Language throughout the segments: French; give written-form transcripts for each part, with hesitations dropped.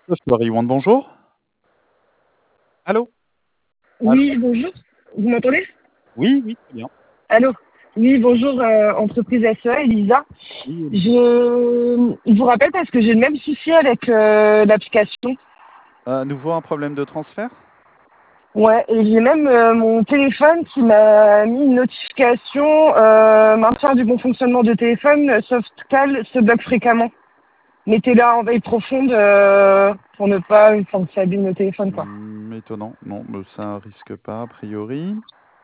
Software bonjour. Allô? Allô? Oui, bonjour. Vous m'entendez? Oui, oui, très bien. Allô? Oui, bonjour, entreprise SEA, Elisa. Oui, Elisa. Je vous rappelle parce que j'ai le même souci avec l'application. À nouveau un problème de transfert? Ouais, et j'ai même mon téléphone qui m'a mis une notification maintien du bon fonctionnement de téléphone, Softcal se bloque fréquemment. Mettez-la en veille profonde pour ne pas que ça abîme le téléphone, quoi. Étonnant. Non, ça risque pas a priori.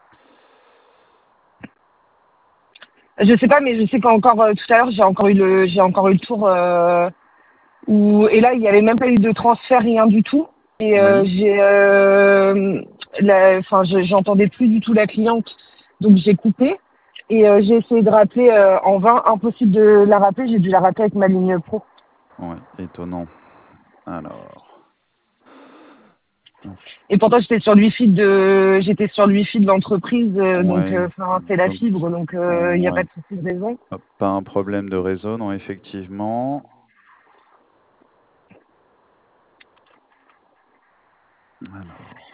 Je sais pas, mais je sais qu'encore tout à l'heure, j'ai encore eu le tour et là, il n'y avait même pas eu de transfert, rien du tout. Et Oui. j'entendais plus du tout la cliente, donc j'ai coupé. Et j'ai essayé de rappeler en vain, impossible de la rappeler, j'ai dû la rappeler avec ma ligne pro. Ouais, étonnant. Alors, Et pourtant, j'étais sur le wifi de l'entreprise, donc ouais, c'est la donc fibre, donc il n'y a pas ouais, de souci de raison. pas un problème de réseau, non, effectivement. Alors,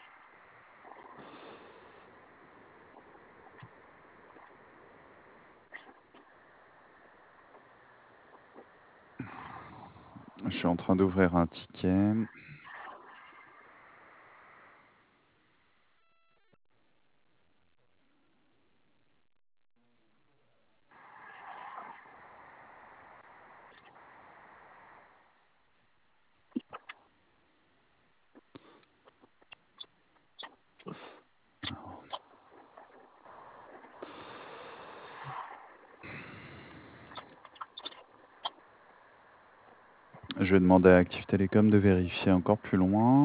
je suis en train d'ouvrir un ticket. Je vais demander à Active Télécom de vérifier encore plus loin.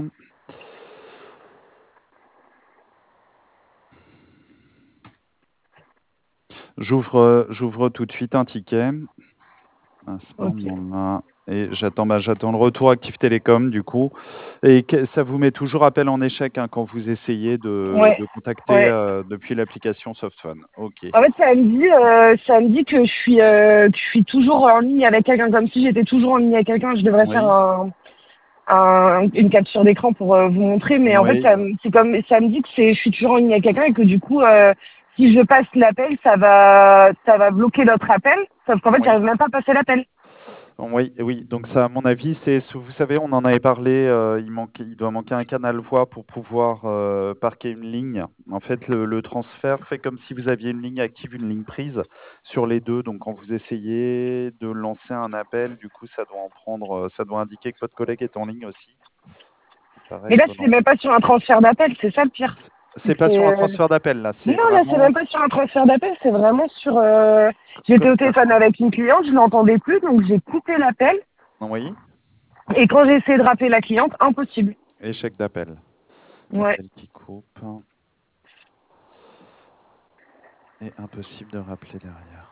J'ouvre tout de suite un ticket à ce Ok. moment-là et j'attends le retour Active Télécom du coup et ça vous met toujours appel en échec, hein, quand vous essayez de Ouais, contacter, ouais. depuis l'application Softphone? OK. En fait, ça me dit que je suis toujours en ligne avec quelqu'un, comme si j'étais toujours en ligne avec quelqu'un. Je devrais faire Oui, une capture d'écran pour vous montrer, mais en fait, oui, c'est comme, ça me dit que je suis toujours en ligne avec quelqu'un et que du coup, si je passe l'appel, ça va bloquer l'autre appel. Sauf qu'en fait, oui. j'arrive même pas à passer l'appel. Oui, oui, donc ça, à mon avis, vous savez, on en avait parlé, il doit manquer un canal voix pour pouvoir parquer une ligne. En fait, le transfert fait comme si vous aviez une ligne active, une ligne prise sur les deux. Donc, quand vous essayez de lancer un appel, du coup, ça doit indiquer que votre collègue est en ligne aussi. Ça paraît Mais là, c'est étonnant. même pas sur un transfert d'appel, c'est ça le pire. C'est pas sur un C'est transfert d'appel, là. C'est Non, là, c'est vraiment. même pas sur un transfert d'appel, c'est vraiment sur. J'étais Comme au ça. téléphone avec une cliente, je l'entendais plus, donc j'ai coupé l'appel. Oui, Et quand j'ai essayé de rappeler la cliente, impossible. échec d'appel. Ouais. Appel qui coupe. Et impossible de rappeler derrière.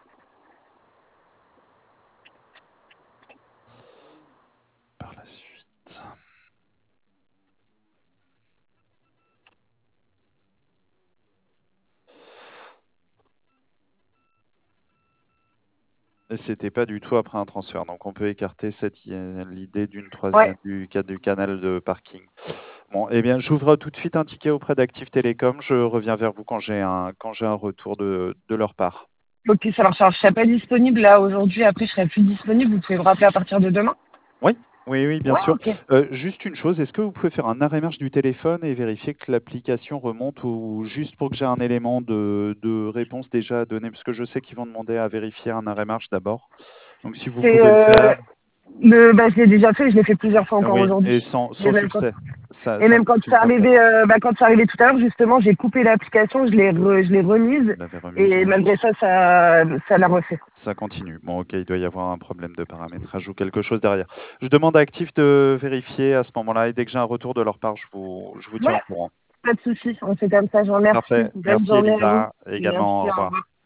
Par la suite. Et c'était pas du tout après un transfert, donc on peut écarter l'idée Ouais. du canal de parking. Bon, eh bien, j'ouvre tout de suite un ticket auprès d'Active Télécom. Je reviens vers vous quand j'ai un retour de leur part. Ok, ça marche. Alors, je serai pas disponible là aujourd'hui, après je serai plus disponible. Vous pouvez me rappeler à partir de demain? Oui, oui, oui, bien Ouais, sûr. ok. Juste une chose, est-ce que vous pouvez faire un arrêt marche du téléphone et vérifier que l'application remonte, ou juste pour que j'ai un élément de réponse déjà à donner, parce que je sais qu'ils vont demander à vérifier un arrêt marche d'abord. Donc si vous C'est pouvez le faire. je l'ai déjà fait, je l'ai fait plusieurs fois encore Oui, et aujourd'hui. sans succès. Et Ça même ne fonctionne pas. quand c'est arrivé tout à l'heure, justement, j'ai coupé l'application, je l'ai remise, Vous l'avez remise, et oui. malgré ça, ça l'a refait. Ça continue. Bon, OK, il doit y avoir un problème de paramétrage ou quelque chose derrière. Je demande à Active de vérifier à ce moment-là et dès que j'ai un retour de leur part, je vous tiens au Ouais, courant. pas de souci, on fait comme ça, je vous remercie. Parfait. Bonne Merci journée à vous. Elisa. Merci, Également, au au revoir. revoir.